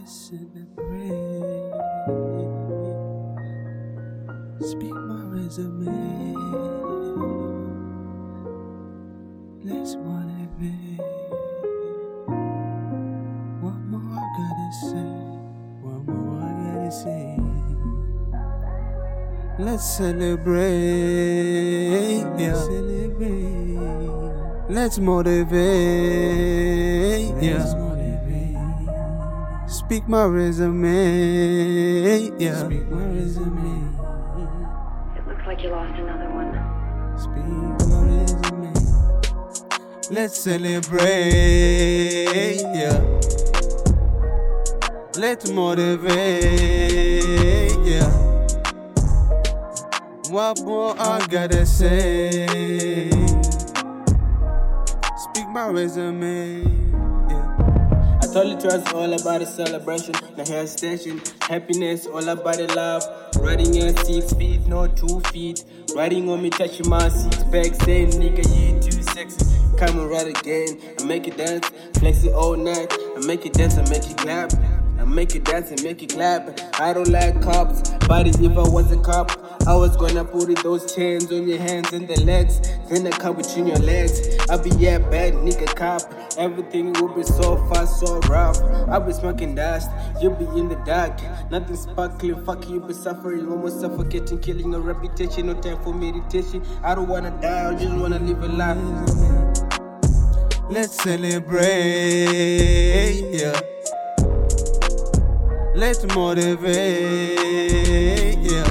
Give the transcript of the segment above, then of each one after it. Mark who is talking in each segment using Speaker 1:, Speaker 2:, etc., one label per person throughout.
Speaker 1: celebrate. Speak my resume. Let's motivate. One more I gotta say. One more I gotta say. Let's celebrate. Yeah. Let's motivate. Yeah. Speak my resume. Yeah. Speak my resume.
Speaker 2: It looks like you lost another one.
Speaker 1: Speak my resume. Let's celebrate. Yeah. Let's motivate. Yeah. What more I gotta say? Speak my resume.
Speaker 3: I told you trust all about the celebration, the hesitation, happiness, all about the love. Riding at 6 feet, not 2 feet. Riding on me, touching my 6 pack, saying nigga you too sexy. Come and ride again, I make you dance, flex it all night. I make you dance, I make you clap. I make you dance and make you clap. I don't like cops, but if I was a cop, I was gonna put it, those chains on your hands and the legs, then I come between your legs. I'll be a bad nigga cop. Everything will be so fast, so rough. I'll be smoking dust, you'll be in the dark. Nothing sparkling, fuck you be suffering, almost suffocating, killing a reputation. No time for meditation. I don't wanna die, I just wanna live a life.
Speaker 1: Let's celebrate, yeah. Let's motivate, yeah.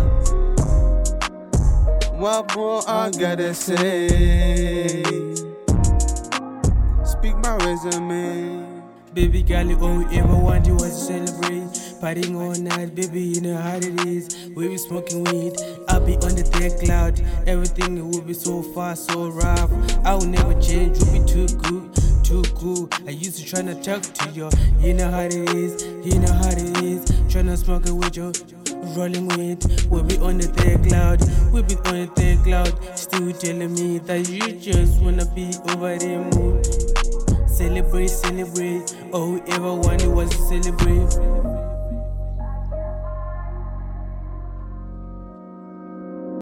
Speaker 1: What more I gotta say? Speak my resume.
Speaker 3: Baby girl, all we ever wanted was to celebrate. Partying all night, baby, you know how it is. We be smoking weed, I'll be on the third cloud. Everything will be so fast, so rough. I will never change, we'll be too good, too cool. I used to try to talk to you, you know how it is, you know how it is. Tryna smoke it with you, rolling with. We'll be on the third cloud, we'll be on the third cloud. Still telling me that you just wanna be over the moon. Celebrate, celebrate. All we ever wanted was to celebrate.